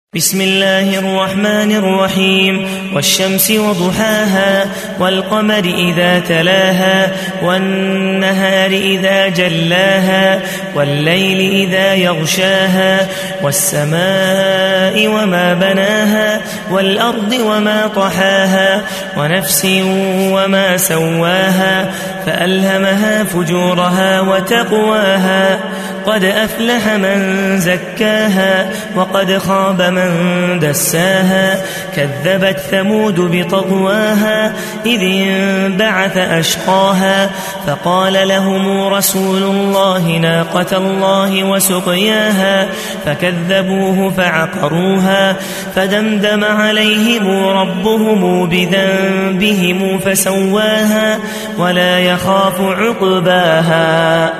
بسم الله الرحمن الرحيم والشمس وضحاها والقمر إذا تلاها والنهار إذا جلاها والليل إذا يغشاها والسماء وما بناها والأرض وما طحاها ونفس وما سواها فألهمها فجورها وتقواها قد أفلح من زكاها وقد خاب من دساها كذبت ثمود بطغواها إذ انبعث أشقاها فقال لهم رسول الله ناقة الله وسقياها فكذبوه فعقروها فدمدم عليهم ربهم بذنبهم فسواها ولا يخاف عقباها.